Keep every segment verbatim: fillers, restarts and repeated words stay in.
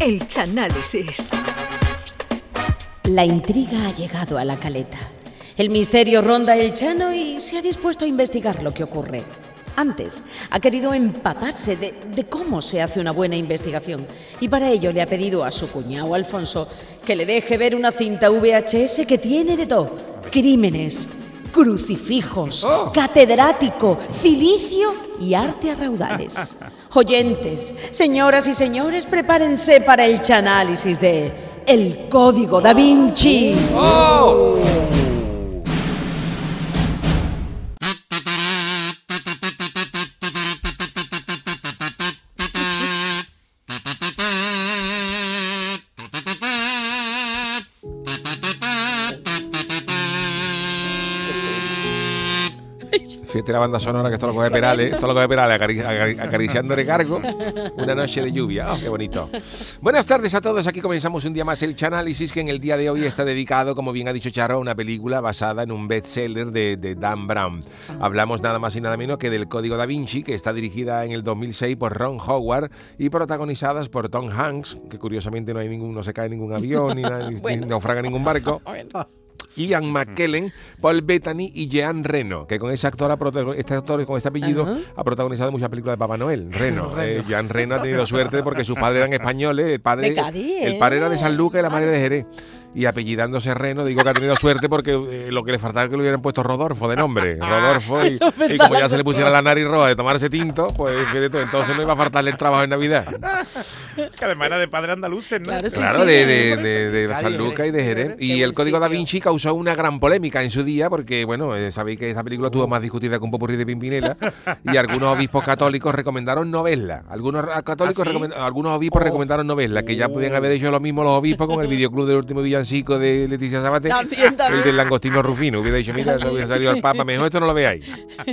El Chanálisis. La intriga ha llegado a la caleta. El misterio ronda el Chano y se ha dispuesto a investigar lo que ocurre. Antes, ha querido empaparse de, de cómo se hace una buena investigación y para ello le ha pedido a su cuñado Alfonso que le deje ver una cinta V H S que tiene de todo. Crímenes, crucifijos, oh. catedrático, cilicio y arte a raudales. Oyentes, señoras y señores, prepárense para el Chanálisis de El Código Da Vinci. Oh. Fíjate la banda sonora que esto lo coge Perales, esto lo coge Perales acarici- acariciando recargo. Una noche de lluvia, oh, qué bonito. Buenas tardes a todos, aquí comenzamos un día más el Chanálisis, que en el día de hoy está dedicado, como bien ha dicho Charo, a una película basada en un bestseller de, de Dan Brown. Hablamos nada más y nada menos que del Código Da Vinci, que está dirigida en el dos mil seis por Ron Howard y protagonizadas por Tom Hanks, que curiosamente no hay ningún, no se cae ningún avión ni, nada, bueno. ni naufraga ningún barco. Bueno. Ian McKellen, Paul Bettany y Jean Reno, que con ese actor, este actor con este apellido uh-huh. ha protagonizado muchas películas de Papá Noel. Reno, eh, Jean Reno ha tenido suerte porque sus padres eran españoles, el padre, de Cádiz, el padre era de San Lucas y la madre de Jerez. Y apellidándose Reno, digo que ha tenido suerte porque eh, lo que le faltaba es que le hubieran puesto Rodolfo de nombre. Rodolfo, y, y como ya se le pusiera la nariz roja de tomarse tinto, pues entonces no iba a faltarle el trabajo en Navidad. Que además era de padre andaluces, ¿no? Claro, sí, claro sí, de, sí, de, de, de, de San Lucas y de Jerez. Y el Código Da Vinci causó una gran polémica en su día porque, bueno, eh, sabéis que esta película tuvo más discutida que un popurrí de Pimpinela y algunos obispos católicos recomendaron no verla. Algunos católicos, ¿Ah, sí? recomend- algunos obispos oh. recomendaron no verla, que ya podían haber hecho lo mismo los obispos con el videoclub del último villancico de Leticia Sabater, también, también. El del langostino Rufino. Hubiera dicho, mira, no hubiera salido al Papa, mejor esto no lo veáis.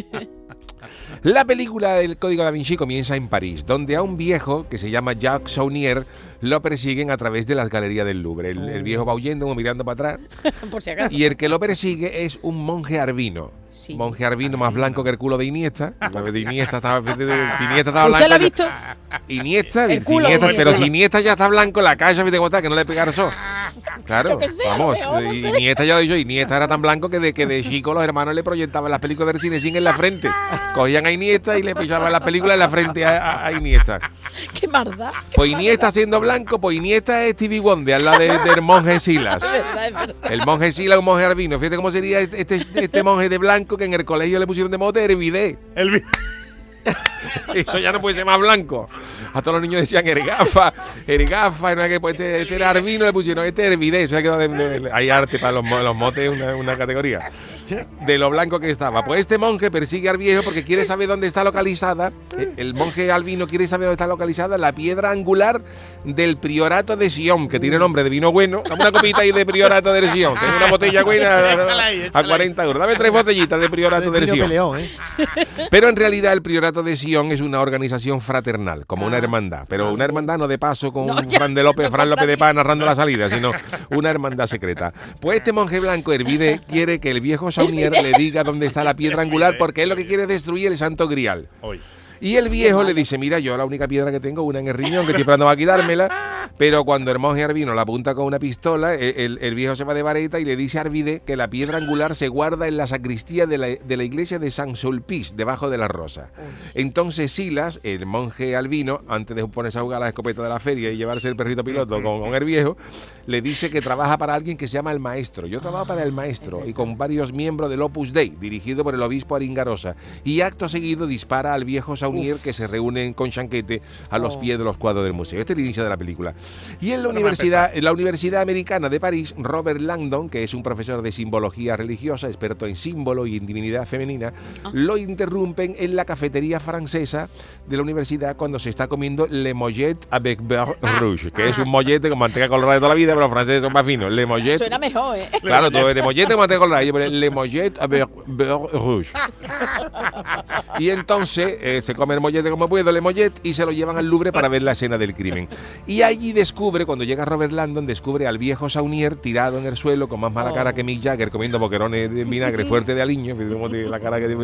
La película del Código Da Vinci comienza en París, donde a un viejo que se llama Jacques Saunier lo persiguen a través de las galerías del Louvre. El, el viejo va huyendo, mirando para atrás. Por si acaso. Y el que lo persigue es un monje arbino. Sí. Monje arbino más blanco que el culo de Iniesta. De Iniesta estaba, de, de, Iniesta estaba blanco. ¿Usted lo ha visto? Iniesta, el culo, Iniesta el pero culo. si Iniesta ya está blanco en la calle, ¿viste cómo está? Que no le pegaron eso. Claro, sé, vamos. Mejor, no sé. Iniesta ya lo he dicho. Iniesta era tan blanco que de, que de chico los hermanos le proyectaban las películas del cine sin en la frente. Cogían a Iniesta y le pichaban las películas en la frente a, a, a Iniesta. ¡Qué maldad! Pues Iniesta siendo blanco, pues Iniesta es Stevie Wonder, al lado de, del monje Silas. Es verdad, es verdad. El monje Silas, un monje arbino. Fíjate cómo sería este, este monje de blanco que en el colegio le pusieron de mote Hervidé. El Eso ya no puede ser más blanco. A todos los niños decían Ergafa, Ergafa, no, que, pues, este, este era arbino, le pusieron este Hervidé. Eso quedó de, de, de, hay arte para los, los motes, una, una categoría. De lo blanco que estaba. Pues este monje persigue al viejo porque quiere saber dónde está localizada. El monje albino quiere saber dónde está localizada la piedra angular del Priorato de Sion, que tiene nombre de vino bueno. Dame una copita ahí de Priorato de Sion. Tengo una botella buena a cuarenta euros. Dame tres botellitas de Priorato de Sion. Peleón, ¿eh? Pero en realidad el Priorato de Sion es una organización fraternal, como una hermandad. Pero una hermandad no de paso con no, ya, Fran, de López, no Fran López de Paz narrando la salida, sino una hermandad secreta. Pues este monje blanco, Hervide, quiere que el viejo Saunier le diga dónde está la piedra angular porque él lo que quiere es destruir el Santo Grial. Hoy. Y el viejo le dice, mira, yo la única piedra que tengo, una en el riñón, que estoy esperando a quitármela, pero cuando el monje arbino la apunta con una pistola, el, el, el viejo se va de vareta y le dice a Arvide que la piedra angular se guarda en la sacristía de la, de la iglesia de San Sulpice, debajo de la rosa. Entonces Silas, el monje albino, antes de ponerse a jugar a la escopeta de la feria y llevarse el perrito piloto con, con el viejo, le dice que trabaja para alguien que se llama el Maestro. Yo trabajo para el Maestro y con varios miembros del Opus Dei, dirigido por el obispo Aringarosa. Y acto seguido dispara al viejo Saunier, que se reúnen con Chanquete a los pies de los cuadros del museo. Este es el inicio de la película. Y en la universidad, en la Universidad Americana de París, Robert Langdon, que es un profesor de simbología religiosa, experto en símbolo y en divinidad femenina, oh. lo interrumpen en la cafetería francesa de la universidad cuando se está comiendo le mollet avec beurre rouge, que es un mollete con manteca colorada de toda la vida, pero los franceses son más finos. Le mollet. Suena mejor, ¿eh? Claro, todo es de mollete con manteca colorada. Y le mollette avec beurre rouge. Y entonces eh, se come el mollete como puede, le mollet, y se lo llevan al Louvre para ver la escena del crimen. Y allí descubre, cuando llega Robert Landon, descubre al viejo Saunier tirado en el suelo con más mala cara que Mick Jagger comiendo boquerones de vinagre fuerte de aliño, la cara que...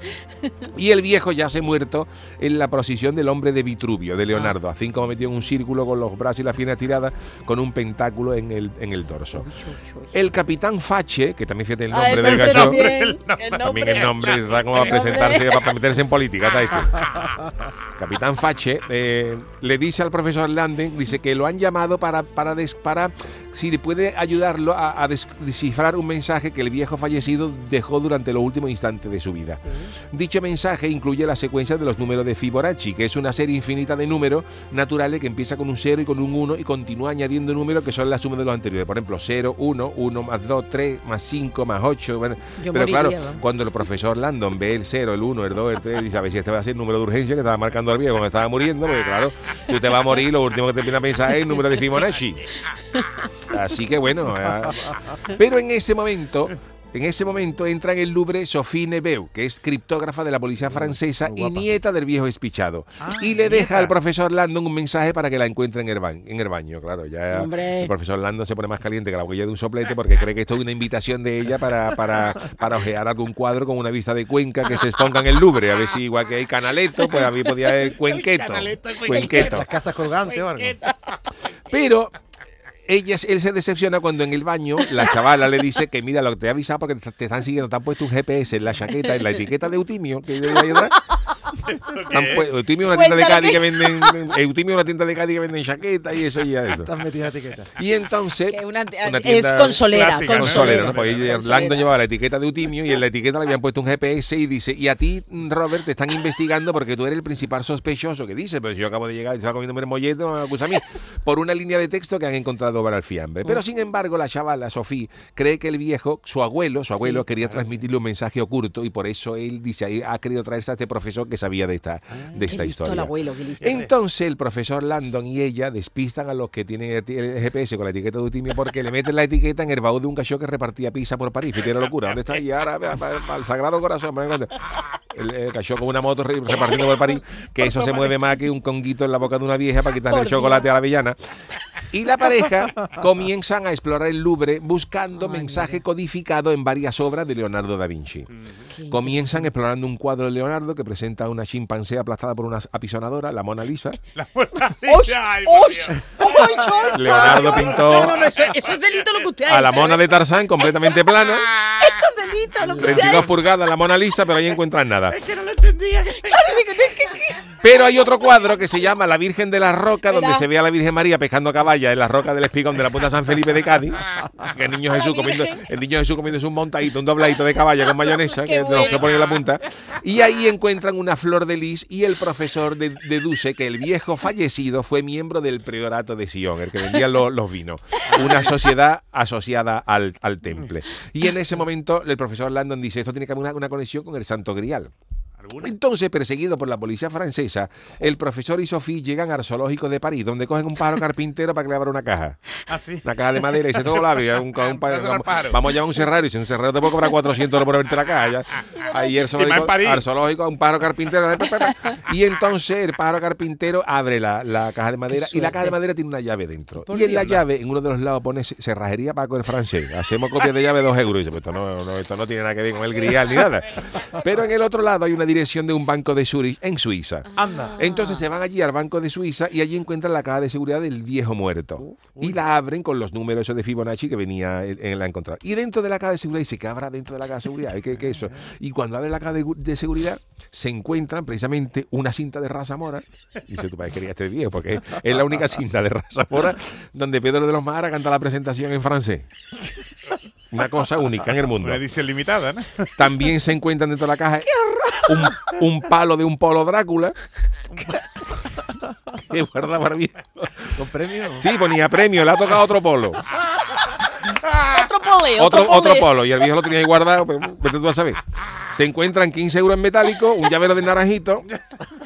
Y el viejo ya se muerto en la procesión del hombre de Vitruvio, de Leonardo, así como metido en un círculo con los brazos y las piernas tiradas, con un pentáculo en el, en el dorso. El capitán Fache, que también fíjate el nombre ah, el del nombre gallo, también, el nombre, también el nombre está como a presentarse para meterse en política, está esto. Capitán Fache eh, le dice al profesor Landen, dice que lo han llamado para para, des, para si puede ayudarlo a, a descifrar un mensaje que el viejo fallecido dejó durante los últimos instantes de su vida. Dicho mensaje incluye la secuencia de los números de Fibonacci, que es una serie infinita de números naturales que empieza con un cero y con un uno y continúa añadiendo números que son la suma de los anteriores. Por ejemplo, cero, uno, uno más dos, tres, más cinco, más ocho. Bueno, pero moriría, claro, ¿no? Cuando el profesor Landon ve el cero, el uno, el dos, el tres, dice a ver si este va a ser el número de urgencia que estaba marcando al viejo cuando estaba muriendo, porque claro, tú te vas a morir, lo último que te viene a pensar es el número de Fibonacci. Así que bueno, eh, pero en ese momento... En ese momento entra en el Louvre Sophie Neveu, que es criptógrafa de la policía francesa y nieta del viejo espichado. Ah, y le deja al profesor Landon un mensaje para que la encuentre en el, ba- en el baño. Claro, ya Hombre. El profesor Landon se pone más caliente que la boquilla de un soplete porque cree que esto es una invitación de ella para, para, para ojear algún cuadro con una vista de Cuenca que se exponga en el Louvre. A ver si igual que hay Canaletto, pues a mí podía haber Cuenqueto. Cuenqueto. Las casas colgantes o algo. Pero... Ella, él se decepciona cuando en el baño la chavala le dice que mira, lo que te he avisado porque te, te están siguiendo, te han puesto un G P S en la chaqueta, en la etiqueta de Eutimio, que hay ahí atrás. Eutimio es una tienda de Cádiz que venden, Eutimio es una tienda de Cádiz que venden chaquetas y eso y ya eso. Están metidas etiquetas. Y entonces una, una es consolera, clásica, consolera, ¿no? Porque Landon llevaba la etiqueta de Eutimio y en la etiqueta le habían puesto un G P S y dice, y a ti, Robert, te están investigando porque tú eres el principal sospechoso, que dice, pero si yo acabo de llegar y se va comiendo un mollete, no me acusa a mí, por una línea de texto que han encontrado para el fiambre. Pero sin embargo, la chavala, Sophie, cree que el viejo, su abuelo, su abuelo sí, quería claro. transmitirle un mensaje oculto y por eso él dice, ahí ha querido traerse a este profesor que sabía de esta, de esta historia. El abuelo, Entonces el profesor Landon y ella despistan a los que tienen el G P S con la etiqueta de Eutimio porque le meten la etiqueta en el baúl de un cachorro que repartía pizza por París. Fíjate la locura. ¿Dónde está? Y ahora para el Sagrado Corazón. El, el cachorro con una moto repartiendo por París, que eso se mueve más que un conguito en la boca de una vieja para quitarle el chocolate a la villana. Y la pareja comienzan a explorar el Louvre buscando Ay, mensaje mira. codificado en varias obras de Leonardo da Vinci. Qué comienzan explorando un cuadro de Leonardo que presenta a una chimpancé aplastada por una apisonadora, la Mona Lisa. La Mona Lisa. Ay, ay, Leonardo pintó no, no, no, eso, eso es delito lo que usted ha hecho. A la mona de Tarzán completamente eso, plano. Eso es delito lo que usted veintidós pulgadas la Mona Lisa, pero ahí encuentran nada. Es que no lo entendía. Pero hay otro cuadro que se llama La Virgen de la Roca, donde se ve a la Virgen María pescando caballa en la roca del Espigón de la Punta San Felipe de Cádiz. Que el niño Jesús comiendo, el niño Jesús comiéndose un montadito, un dobladito de caballa con mayonesa, que bueno. que pone en la punta. Y ahí encuentran una flor de lis y el profesor de, deduce que el viejo fallecido fue miembro del priorato de Sion, el que vendía los, los vinos. Una sociedad asociada al, al temple. Y en ese momento el profesor Landon dice, esto tiene que haber una, una conexión con el Santo Grial. Entonces, perseguido por la policía francesa, el profesor y Sophie llegan al zoológico de París, donde cogen un pájaro carpintero para que le abra una caja. ¿Ah, sí? Una caja de madera y se todo lo abre. Un, un, un, vamos, vamos a llevar un cerrero y si un cerrero te puede cobrar cuatrocientos euros por abrirte la caja. Ya. Ahí el zoológico, al zoológico, un pájaro carpintero. Y entonces el pájaro carpintero abre la, la caja de madera y la caja de madera tiene una llave dentro. Y en la llave, en uno de los lados pone cerrajería Paco el francés. Hacemos copias de llave dos euros. Y dice, pues esto no, no, esto no tiene nada que ver con el grial ni nada. Pero en el otro lado hay una dirección de un banco de Zurich en Suiza. Anda. Entonces se van allí al banco de Suiza y allí encuentran la caja de seguridad del viejo muerto. Uf, y la abren con los números esos de Fibonacci que venía en, en la encontrar. Y dentro de la caja de seguridad dice, ¿qué habrá dentro de la caja de seguridad? ¿Qué, qué eso? Y cuando abren la caja de, de seguridad se encuentran precisamente una cinta de Raza Mora. Y dice, tu padre quería este viejo porque es la única cinta de Raza Mora donde Pedro de los Mara canta la presentación en francés. Una cosa única en el mundo. Una edición limitada, ¿no? También se encuentran dentro de la caja un, un palo de un polo Drácula. Que guarda para viejo. ¿Con premio? Sí, ponía premio, le ha tocado otro polo. Otro pole, otro, otro, otro polo. Y el viejo lo tenía ahí guardado, pero vete tú a saber. Se encuentran quince euros en metálico, un llavero de naranjito.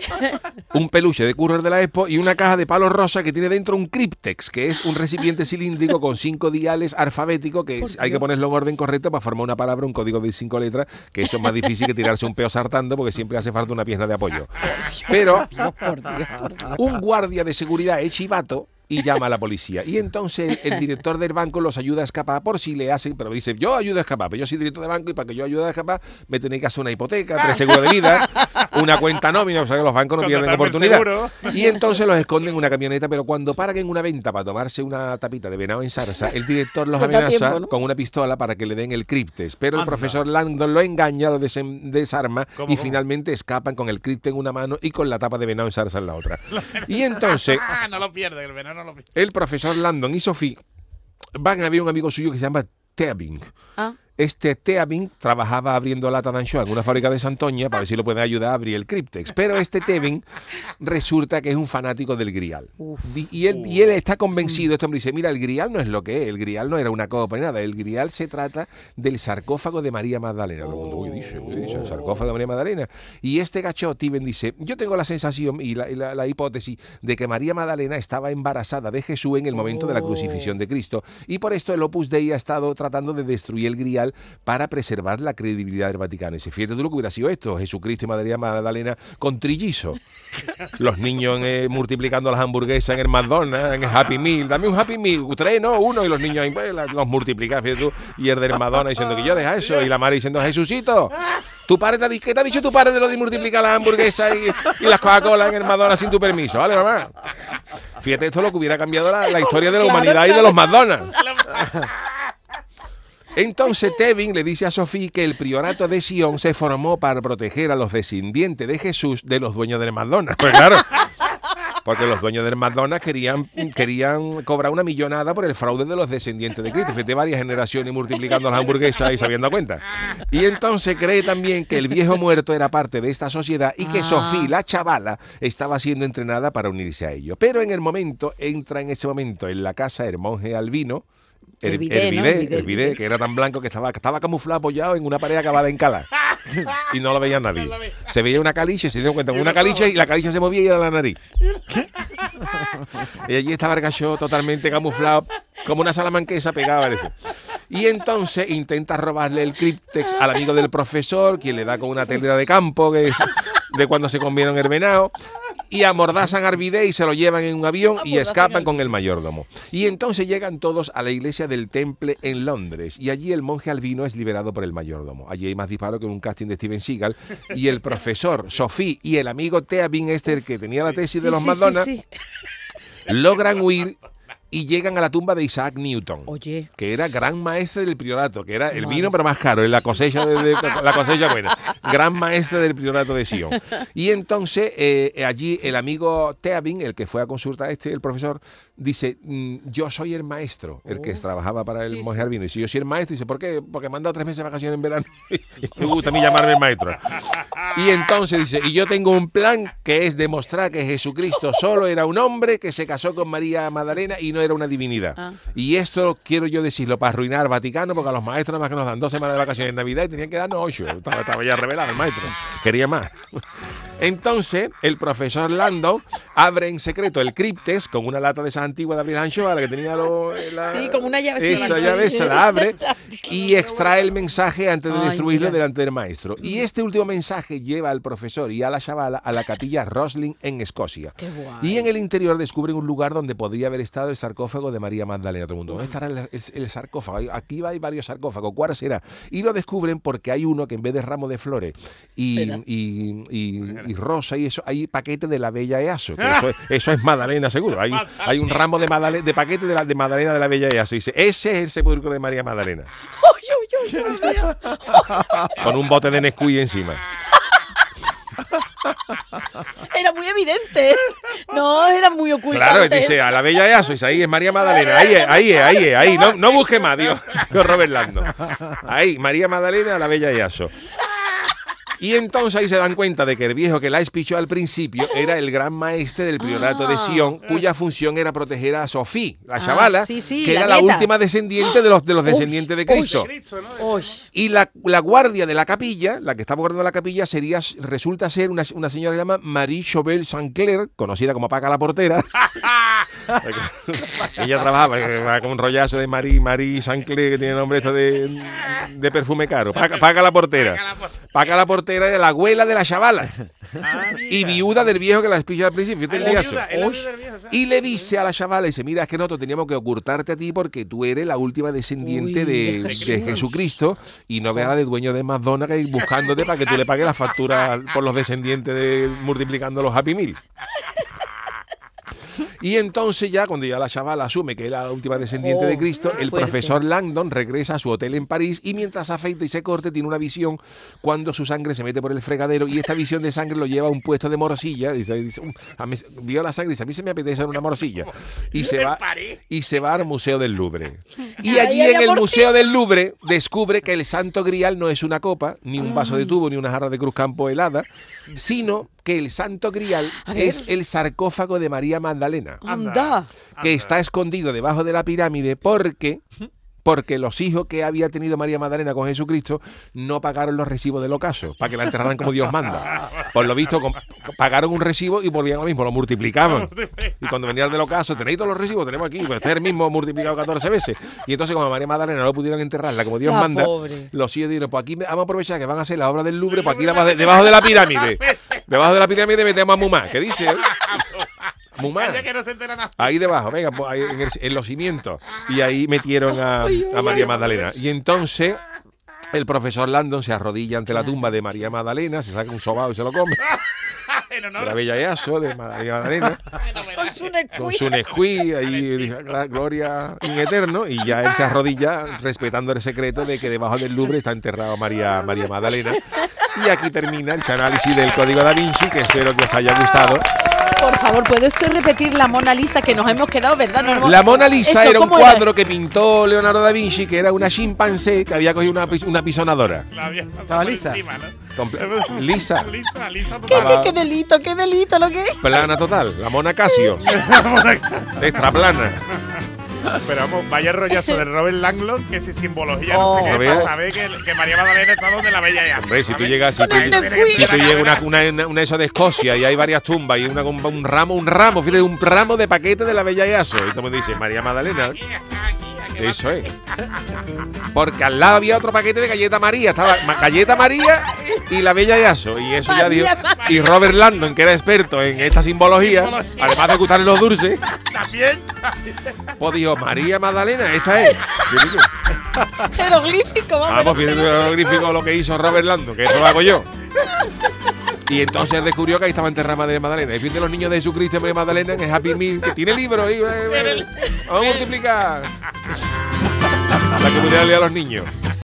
un peluche de Curro de la Expo y una caja de palo rosa que tiene dentro un Cryptex, que es un recipiente cilíndrico con cinco diales alfabéticos que es, hay que ponerlo en orden correcto para formar una palabra, un código de cinco letras, que eso es más difícil que tirarse un peo sartando porque siempre hace falta una pierna de apoyo. Pero un guardia de seguridad es chivato y llama a la policía. Y entonces el, el director del banco los ayuda a escapar por si le hacen, pero dice, yo ayudo a escapar, pero yo soy director de banco y para que yo ayude a escapar me tenéis que hacer una hipoteca, tres seguros de vida, una cuenta nómina, o sea que los bancos no pierden oportunidad. Y entonces los esconden en una camioneta, pero cuando paran en una venta para tomarse una tapita de venado en salsa, el director los amenaza tiempo, ¿no? con una pistola para que le den el Cryptex. Pero el Anda. profesor Landon lo engaña, lo desarma y ¿Cómo? finalmente escapan con el Cryptex en una mano y con la tapa de venado en salsa en la otra. Y entonces... no lo pierde, el venado no lo pierde. El profesor Landon y Sophie van a ver un amigo suyo que se llama Teabing. ¿Ah? Este Teabing trabajaba abriendo lata de anchoa en una fábrica de Santoña para ver si lo pueden ayudar a abrir el Cryptex. Pero este Teabing resulta que es un fanático del grial. Uf, y, él, y él está convencido, este hombre dice, mira, el grial no es lo que es, el grial no era una copa ni nada, el grial se trata del sarcófago de María Magdalena. Todo el mundo, uy, dice, uy, dice, el sarcófago de María Magdalena. Y este gacho, Teabing, dice, yo tengo la sensación y la, y la, la hipótesis de que María Magdalena estaba embarazada de Jesús en el momento de la crucifixión de Cristo. Y por esto el Opus Dei ha estado tratando de destruir el grial para preservar la credibilidad del Vaticano. Y dice, fíjate tú lo que hubiera sido esto, Jesucristo y María Magdalena con trillizo. Los niños eh, multiplicando las hamburguesas en el McDonald's, en el Happy Meal. Dame un Happy Meal, tres, no, uno, y los niños ahí, pues, los multiplican, fíjate tú. Y el del McDonald's diciendo que yo deja eso. Y la madre diciendo, Jesucito, tu padre te ha dicho, ¿qué te ha dicho tu padre de lo de multiplicar las hamburguesas y, y las Coca-Cola en el McDonald's sin tu permiso? ¿Vale, mamá? Fíjate esto lo que hubiera cambiado la, la historia de la claro, humanidad claro. y de los McDonald's. Entonces Teabing le dice a Sophie que el priorato de Sion se formó para proteger a los descendientes de Jesús de los dueños del McDonald's. Pues claro, porque los dueños del McDonald's querían, querían cobrar una millonada por el fraude de los descendientes de Cristo. Fíjate, varias generaciones multiplicando las hamburguesas y se habían dado cuenta. Y entonces cree también que el viejo muerto era parte de esta sociedad y que ah. Sophie, la chavala, estaba siendo entrenada para unirse a ellos. Pero en el momento, entra en ese momento en la casa el monje albino, El, el bidé, el, bidé, ¿no? el bidé, que era tan blanco que estaba, que estaba camuflado apoyado en una pared acabada en cala. Y no lo veía nadie. Se veía una caliche, se dio cuenta, una caliche y la caliche se movía y era la nariz. Y allí estaba el gacho totalmente camuflado, como una salamanquesa pegada. Parece. Y entonces intenta robarle el Cryptex al amigo del profesor, quien le da con una telera de campo, que es de cuando se comieron el venado. Y amordazan al bidé y se lo llevan en un avión y escapan con el mayordomo. Y entonces llegan todos a la iglesia del Temple en Londres. Y allí el monje albino es liberado por el mayordomo. Allí hay más disparos que en un casting de Steven Seagal. Y el profesor, Sophie y el amigo Teabing, este, el que tenía la tesis sí, de los sí, McDonald's, sí, sí. logran huir y llegan a la tumba de Isaac Newton, Oye. que era gran maestre del priorato, que era el vino pero más caro, en la cosecha de, de la cosecha buena, gran maestre del priorato de Sion. Y entonces eh, allí el amigo Teabing, el que fue a consultar a este, el profesor, dice, yo soy el maestro, el que oh. trabajaba para el sí, monje sí. albino. Y si yo soy el maestro, dice, ¿por qué? Porque me han dado tres meses de vacaciones en verano y me gusta a mí llamarme el maestro. Y entonces dice, y yo tengo un plan que es demostrar que Jesucristo solo era un hombre que se casó con María Magdalena y no era una divinidad. Ah. Y esto quiero yo decirlo para arruinar Vaticano, porque a los maestros nada más que nos dan dos semanas de vacaciones en Navidad y tenían que darnos ocho. Estaba, estaba ya revelado el maestro. Quería más. Entonces, el profesor Landon abre en secreto el Cryptex con una lata de esas antiguas de abrir anchoa, la que tenía lo, la, sí, como una llave. Esa llave se la abre y extrae el mensaje antes de Ay, destruirlo mira. delante del maestro. Y este último mensaje lleva al profesor y a la chavala a la capilla Roslin en Escocia. Qué guay. Y en el interior descubren un lugar donde podría haber estado el sarcófago de María Magdalena. Todo el mundo, ¿dónde estará el, el, el sarcófago? Aquí hay varios sarcófagos, ¿cuál será? Y lo descubren porque hay uno que en vez de ramo de flores y, y, y, y rosa y eso, hay paquete de la Bella Easo. Que eso, es, eso es Magdalena, seguro. Hay, hay un ramo de, Magdalena, de paquete de, la, de Magdalena de la Bella Easo. Y dice, ese es el sepulcro de María Magdalena. Con un bote de Nesquik encima. Era muy evidente. No, era muy oculto. Claro, dice, a la Bella Easo, dice, ahí es María Magdalena. Ahí es, ahí es, ahí es, ahí. No, no busque más, Dios. Robert Landon. Ahí, María Magdalena, a la Bella Easo. Y entonces ahí se dan cuenta de que el viejo que la espichó al principio era el gran maestre del priorato de Sion, cuya función era proteger a Sofía, la Ah, chavala, sí, sí, que la era la nieta. última descendiente de los, de los descendientes de Cristo. Uy. Y la, la guardia de la capilla, la que estaba guardando la capilla, sería resulta ser una, una señora que se llama Marie Chauvel Saint-Clair, conocida como Paca la Portera. Ella trabajaba eh, con un rollazo de Marie, Marie Saint-Clair, que tiene nombre esto de, de perfume caro. Paca, Paca la Portera. Paca la Portera era la abuela de la chavala. Ah, Y viuda del viejo que la espichó al principio. Ah, Fíjate el la liazo. viuda, es la viuda del viejo, ¿sabes? Y le dice a la chavala, dice, mira, es que nosotros teníamos que ocultarte a ti porque tú eres la última descendiente Uy, de, de de Jesús. Jesucristo y no veas de dueño de McDonald's que ir buscándote para que tú le pagues la factura por los descendientes de multiplicando los Happy Meal. Y entonces ya, cuando ya la chavala asume que es la última descendiente Oh, de Cristo, el fuerte. profesor Langdon regresa a su hotel en París y mientras se afeita y se corte tiene una visión cuando su sangre se mete por el fregadero y esta visión de sangre lo lleva a un puesto de morcilla. Dice, dice, "Um, a mí, vio la sangre y dice, a mí se me apetece una morcilla. Y se va, y se va al Museo del Louvre. Y allí Ay, ay, en el amorcilla. Museo del Louvre descubre que el Santo Grial no es una copa, ni un vaso de tubo, ni una jarra de Cruz Campo helada, sino que el Santo Grial A ver. es el sarcófago de María Magdalena, Anda. que está escondido debajo de la pirámide porque porque los hijos que había tenido María Magdalena con Jesucristo no pagaron los recibos del ocaso para que la enterraran como Dios manda. Por lo visto com- pagaron un recibo y volvían lo mismo, lo multiplicaban. Y cuando venían del ocaso, tenéis todos los recibos, tenemos aquí, pues este es el mismo multiplicado catorce veces. Y entonces como a María Magdalena no pudieron enterrarla como Dios La manda, pobre. los hijos dijeron, pues aquí vamos a aprovechar que van a hacer la obra del Louvre, pues aquí la- debajo de la pirámide. Debajo de la pirámide metemos a Mumá. ¿Qué dice? Mumá. Calla que no se entera nada. Ahí debajo, venga, pues ahí en, el- en los cimientos. Y ahí metieron a, a María Magdalena. Y entonces el profesor Landon se arrodilla ante la tumba de María Magdalena, se saca un sobao y se lo come. En honor. Era bellayazo de María Magdalena. Con su Con su Nesquí, ahí dice, gloria in eterno, y ya él se arrodilla respetando el secreto de que debajo del Louvre está enterrado María, María Magdalena. Y aquí termina el análisis del Código Da Vinci, que espero que os haya gustado. Por favor, ¿puede usted repetir la Mona Lisa que nos hemos quedado, verdad? No hemos- La Mona Lisa Eso, era un ¿cómo cuadro que pintó Leonardo da Vinci, que era una chimpancé que había cogido una, pis- una pisonadora. La había pasado Estaba por lisa. encima, ¿no? Comple- lisa, Lisa, lisa ¿Qué, total. qué, qué delito, qué delito lo que es? plana total. La Mona Casio. Extra plana. Pero vamos, vaya rollazo de Robert Langdon, que si simbología no Oh. sé qué, ¿No para ves? saber que, que María Magdalena está donde la bella ya. Hombre, si tú ¿sabes? llegas, si tú, Con el Nesquí. si tú llegas a una, una, una, una esa de Escocia y hay varias tumbas y una, un, un ramo, un ramo, fíjate, un ramo de paquete de la Bella Yaso. Y todo el mundo dice, María Magdalena. Aquí, aquí, aquí, aquí. Eso es. Porque al lado había otro paquete de galleta María. Estaba ma- galleta María y la Bella Yaso. Y eso ya dijo. Y Robert Landon, que era experto en esta simbología, además de gustarle los dulces, También. pues dijo, María Magdalena, esta es. Sí, sí. Jeroglífico, vamos. Vamos, fíjate el jeroglífico lo que hizo Robert Landon, que eso lo hago yo. Y entonces él descubrió que ahí estaba enterrada María Magdalena. Y fíjate los niños de Jesucristo y María Magdalena en el Happy Meal, que tiene libros ahí. eh, eh, Vamos a multiplicar. La que pudiera leer a los niños.